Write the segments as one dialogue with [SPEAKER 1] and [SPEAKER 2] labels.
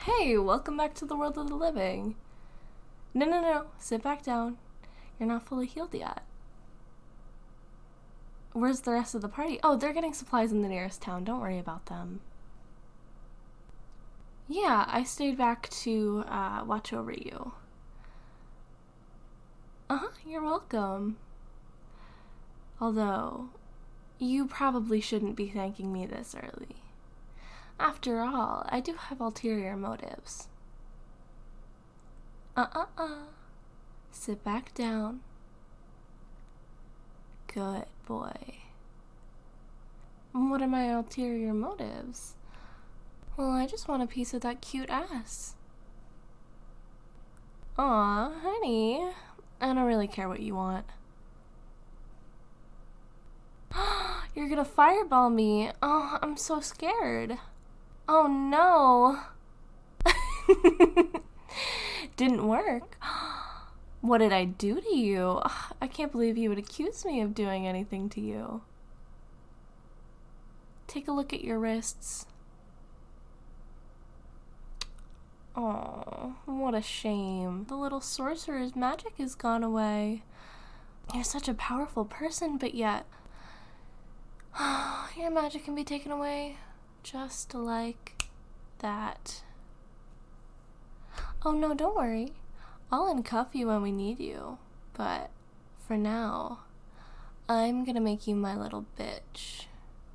[SPEAKER 1] Hey, welcome back to the world of the living. No. Sit back down. You're not fully healed yet. Where's the rest of the party? Oh, they're getting supplies in the nearest town. Don't worry about them. Yeah, I stayed back to watch over you. You're welcome. Although, you probably shouldn't be thanking me this early. After all, I do have ulterior motives. Sit back down. Good boy. What are my ulterior motives? Well, I just want a piece of that cute ass. Aw, honey. I don't really care what you want. You're gonna fireball me. Oh, I'm so scared. Oh no. Didn't work. What did I do to you? I can't believe you would accuse me of doing anything to you. Take a look at your wrists. Oh, what a shame. The little sorcerer's magic has gone away. You're such a powerful person, but yet your magic can be taken away just like that. Oh no, don't worry. I'll uncuff you when we need you. But for now, I'm gonna make you my little bitch.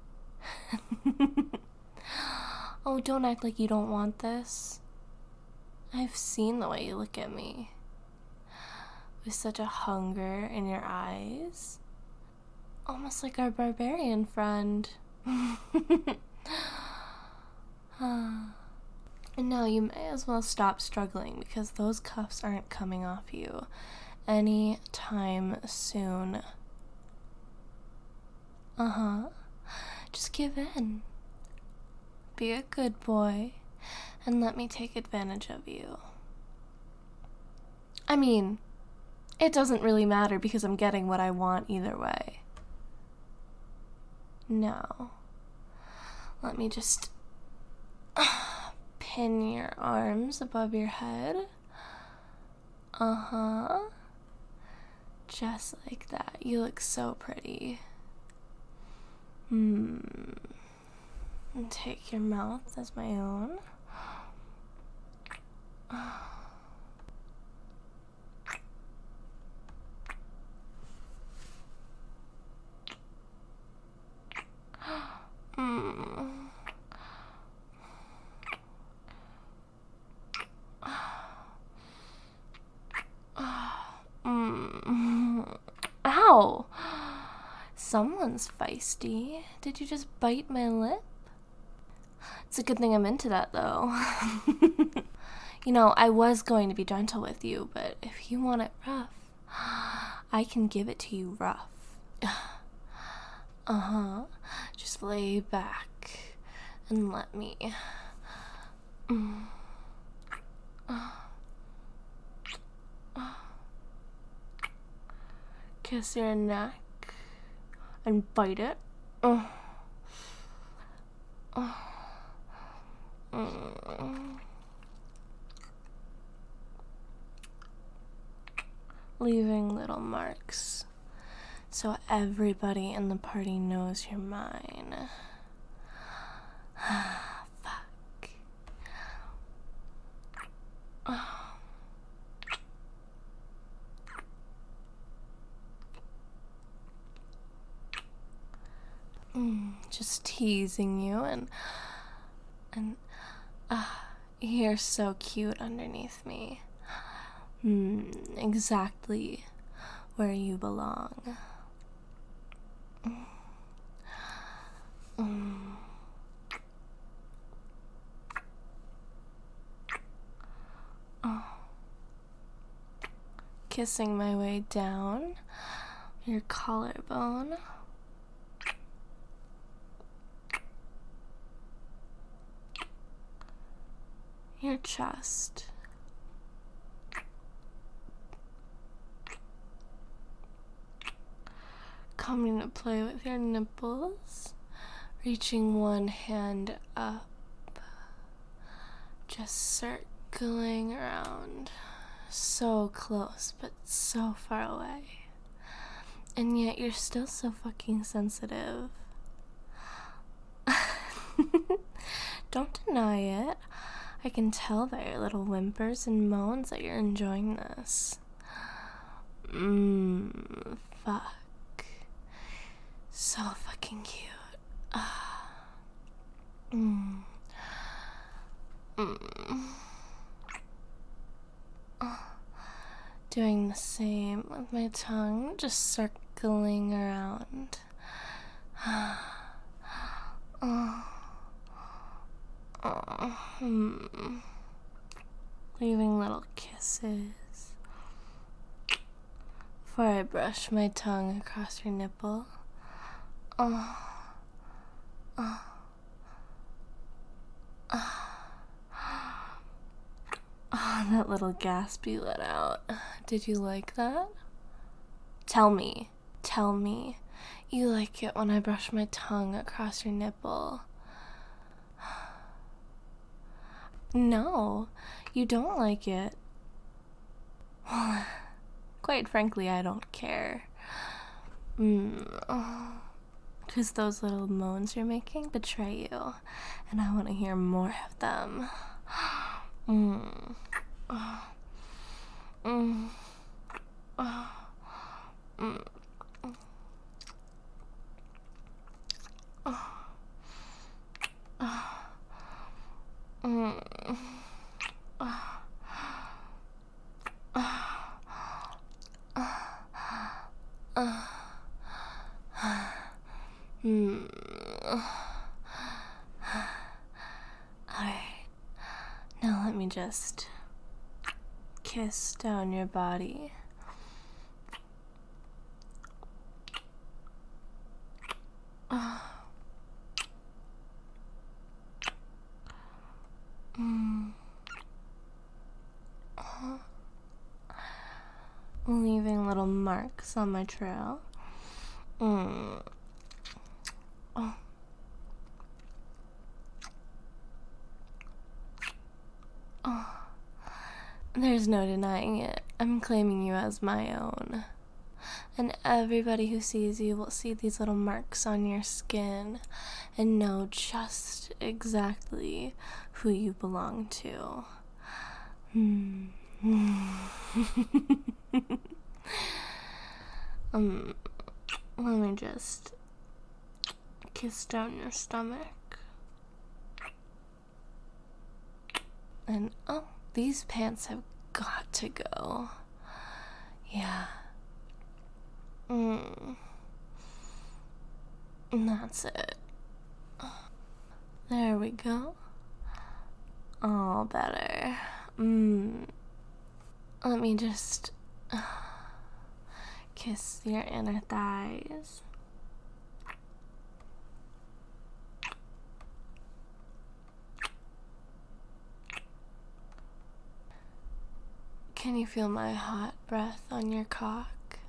[SPEAKER 1] Oh, don't act like you don't want this. I've seen the way you look at me. With such a hunger in your eyes. Almost like our barbarian friend. And now you may as well stop struggling because those cuffs aren't coming off you any time soon. Just give in. Be a good boy and let me take advantage of you. I mean, it doesn't really matter because I'm getting what I want either way. No. Let me just pin your arms above your head. Just like that. You look so pretty. And take your mouth as my own. Ow! Someone's feisty. Did you just bite my lip? It's a good thing I'm into that, though. You know, I was going to be gentle with you, but if you want it rough, I can give it to you rough. Just lay back and let me. Kiss your neck and bite it. Leaving little marks so everybody in the party knows you're mine. Fuck. Just teasing you and you're so cute underneath me. Exactly where you belong. Kissing my way down your collarbone. Your chest. Coming to play with your nipples. Reaching one hand up just circling around, so close but so far away. And yet you're still so fucking sensitive. Don't deny it. I can tell by your little whimpers and moans that you're enjoying this. Fuck. So fucking cute. Doing the same with my tongue, just circling around. Leaving little kisses before I brush my tongue across your nipple. That little gasp you let out. Did you like that? Tell me. You like it when I brush my tongue across your nipple. No, you don't like it. Well, quite frankly, I don't care. Because those little moans you're making betray you, and I want to hear more of them. Alright, now let me just kiss down your body. Leaving little marks on my trail. There's no denying it. I'm claiming you as my own. And everybody who sees you will see these little marks on your skin and know just exactly who you belong to. Let me just kiss down your stomach. And these pants have got to go. Yeah. And that's it. There we go. All better. Let me just kiss your inner thighs. Can you feel my hot breath on your cock?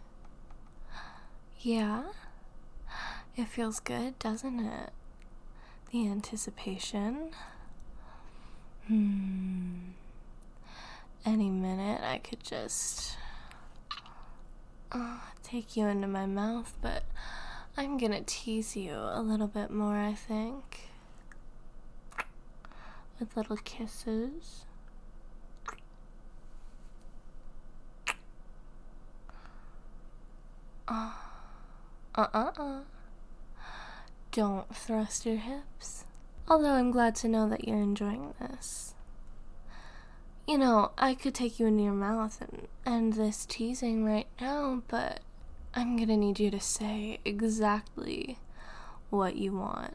[SPEAKER 1] Yeah? It feels good, doesn't it? The anticipation. Any minute I could just take you into my mouth, but I'm gonna tease you a little bit more, I think. With little kisses. Don't thrust your hips. Although I'm glad to know that you're enjoying this. You know, I could take you into your mouth and end this teasing right now, but I'm gonna need you to say exactly what you want.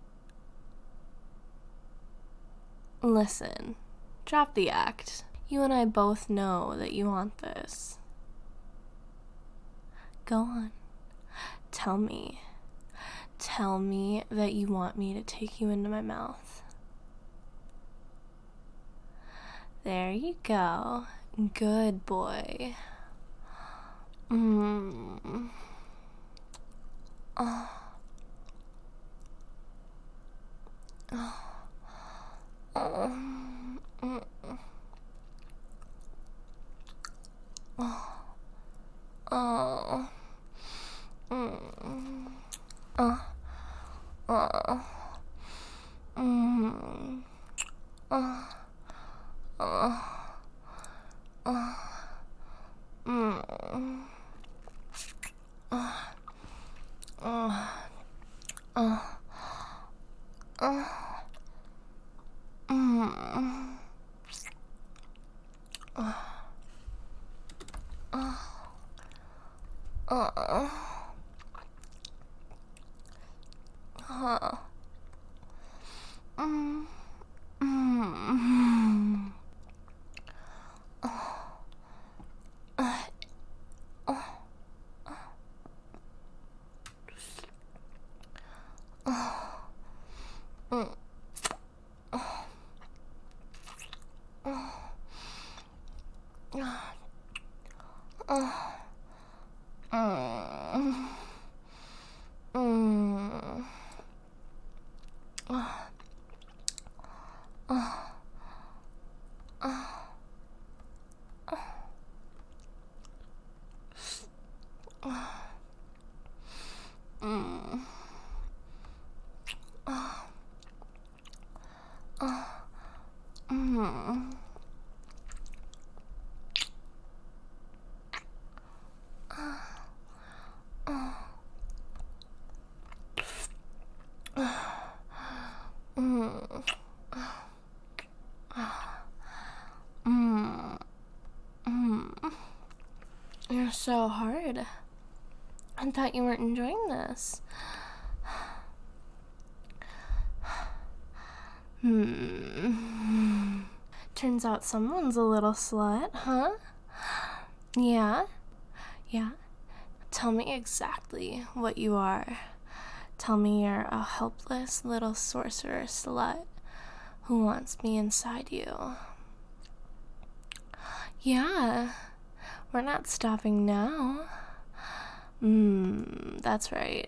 [SPEAKER 1] Listen, drop the act. You and I both know that you want this. Go on. Tell me. Tell me that you want me to take you into my mouth. There you go. Good boy. Uh, uh, mm, uh, uh, uh, uh, mm, uh, mm, mm, mm, mm, mm. You're so hard. I thought you weren't enjoying this. Turns out someone's a little slut, huh? Yeah? Yeah? Tell me exactly what you are. Tell me you're a helpless little sorcerer slut who wants me inside you. Yeah, we're not stopping now. That's right.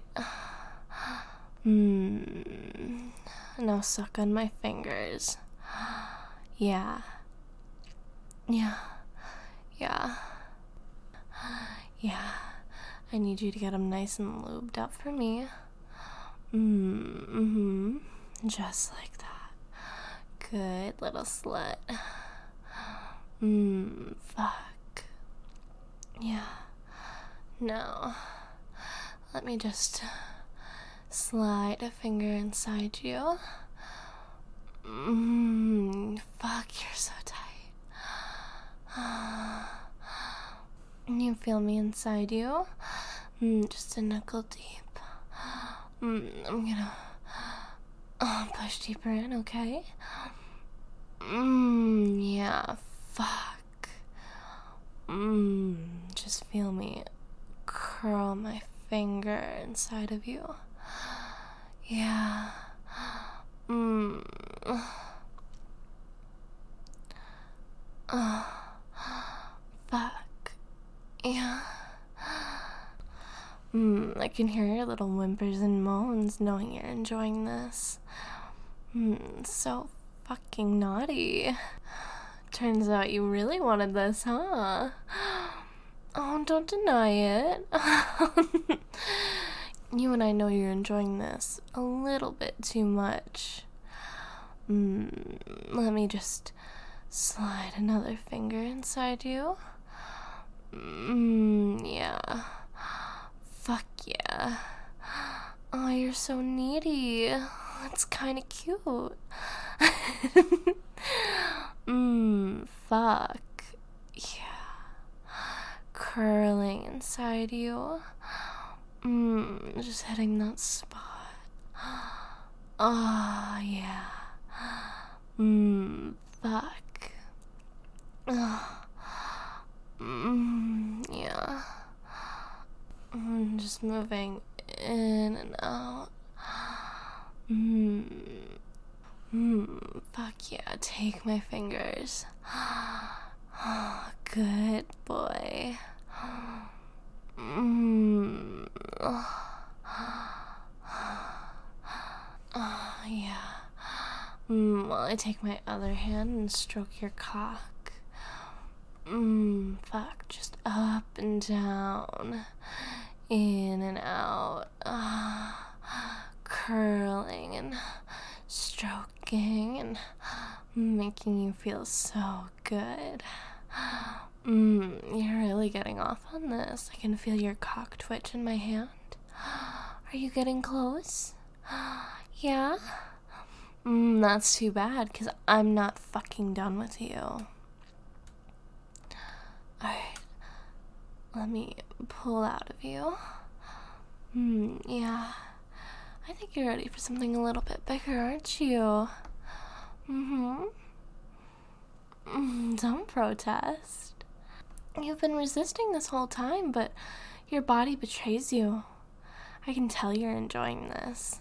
[SPEAKER 1] Now suck on my fingers. Yeah. Yeah. Yeah. Yeah. I need you to get them nice and lubed up for me. Just like that. Good little slut. Fuck. Yeah. Now, let me just slide a finger inside you. Fuck, you're so tight. You feel me inside you? Just a knuckle deep. I'm gonna push deeper in, okay? Yeah, fuck. Just feel me curl my finger inside of you. Yeah. Fuck. Yeah. I can hear your little whimpers and moans knowing you're enjoying this. So fucking naughty. Turns out you really wanted this, huh? Oh, don't deny it. You and I know you're enjoying this a little bit too much. Let me just slide another finger inside you. Yeah. Fuck yeah. Oh, you're so needy. It's kind of cute. Fuck. Yeah. Curling inside you. Just hitting that spot. Oh, yeah. Fuck. Yeah. Just moving in and out. Fuck yeah, take my fingers. Good boy. Yeah. While I take my other hand and stroke your cock. Fuck, just up and down, in and out, curling and stroking and making you feel so good. You're really getting off on this. I can feel your cock twitch in my hand. Are you getting close? Yeah? That's too bad, because I'm not fucking done with you. Alright, let me pull out of you. Yeah. I think you're ready for something a little bit bigger, aren't you? Don't protest. You've been resisting this whole time, but your body betrays you. I can tell you're enjoying this.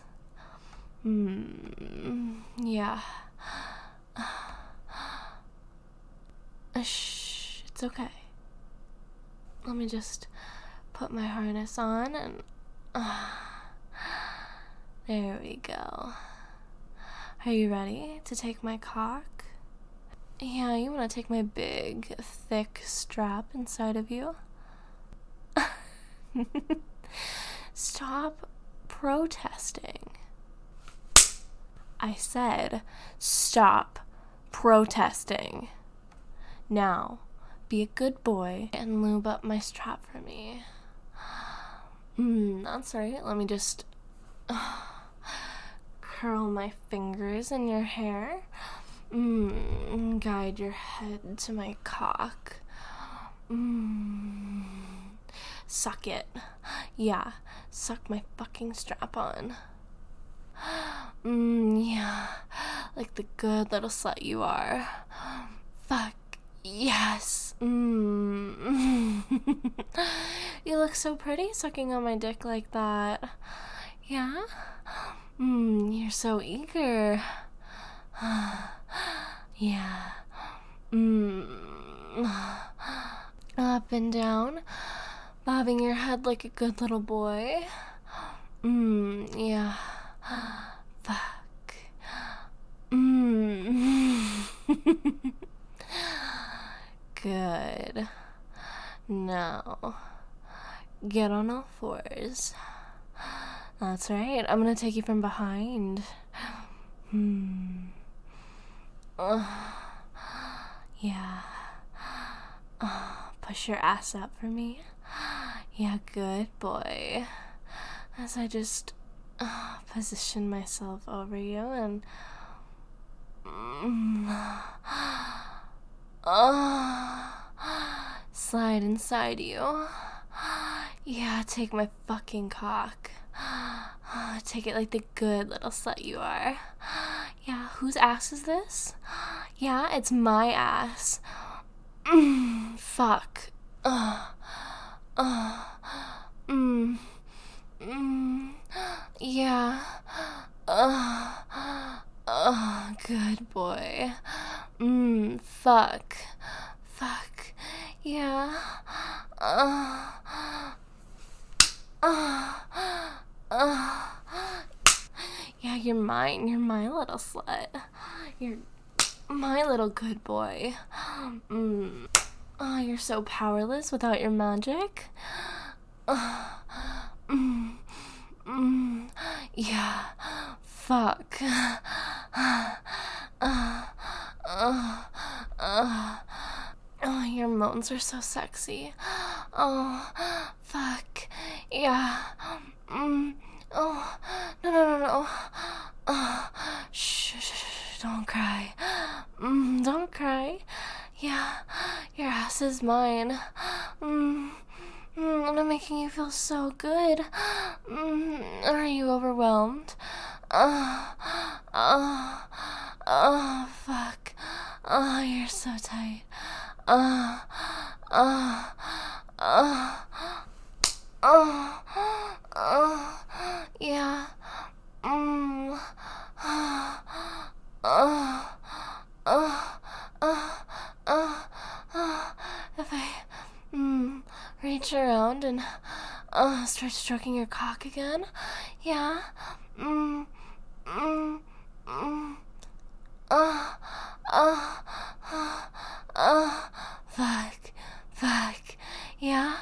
[SPEAKER 1] Yeah. Shh, it's okay. Let me just put my harness on and... there we go. Are you ready to take my cock? Yeah, you want to take my big, thick strap inside of you? Stop protesting. I said, stop protesting. Now, be a good boy and lube up my strap for me. That's right. Let me just curl my fingers in your hair. Guide your head to my cock. Suck it. Yeah, suck my fucking strap on. Yeah, like the good little slut you are. Fuck, yes. You look so pretty sucking on my dick like that. Yeah? You're so eager. Yeah. Up and down, bobbing your head like a good little boy. Yeah. Fuck. Good. Now, get on all fours. That's right. I'm gonna take you from behind. Yeah. Push your ass up for me. Yeah, good boy. As I just position myself over you and slide inside you. Yeah, take my fucking cock. Take it like the good little slut you are. Yeah, whose ass is this? Yeah, it's my ass. Fuck. Yeah. Good boy. Fuck. Fuck. Yeah. Yeah, you're mine. You're my little slut. You're my little good boy. Oh, you're so powerless without your magic. Yeah. Fuck. Oh, your moans are so sexy. Oh, fuck. Yeah. Oh, no. Shh, don't cry. Don't cry. Yeah, your ass is mine. And I'm making you feel so good. Are you overwhelmed? Fuck. Oh, you're so tight. Yeah. If I reach around and start stroking your cock again, yeah. Fuck, yeah.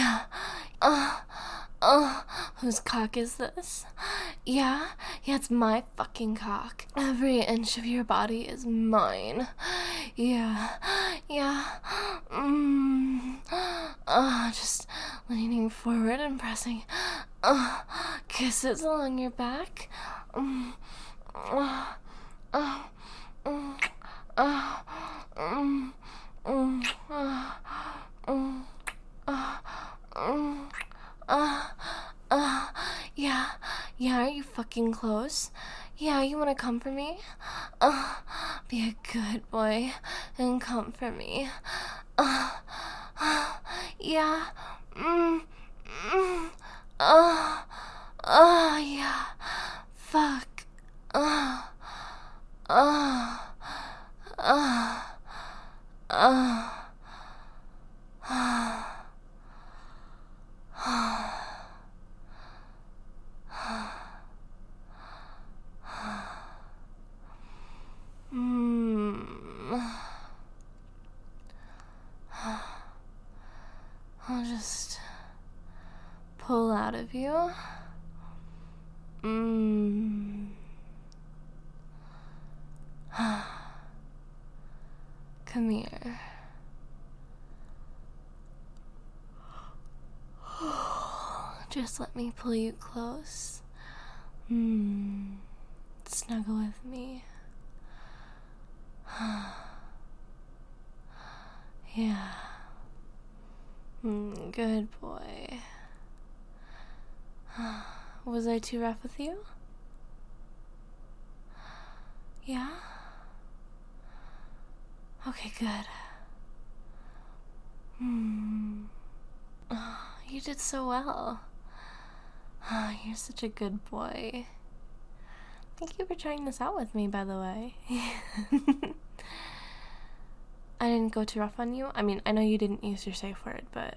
[SPEAKER 1] Yeah. Whose cock is this? Yeah, it's my fucking cock. Every inch of your body is mine. Yeah. Just leaning forward and pressing kisses along your back. Yeah, are you fucking close? Yeah, you wanna come for me? Be a good boy and come for me. Yeah. Yeah. Fuck. Uh. I'll just pull out of you. Come here. Just let me pull you close. Snuggle with me. Yeah. Good boy. Was I too rough with you? Yeah? Okay, good. You did so well. You're such a good boy. Thank you for trying this out with me, by the way. I didn't go too rough on you. I mean, I know you didn't use your safe word, but...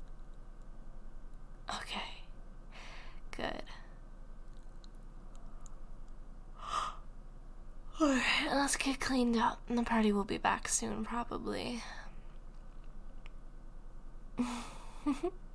[SPEAKER 1] Okay. Good. Alright, let's get cleaned up. The party will be back soon, probably.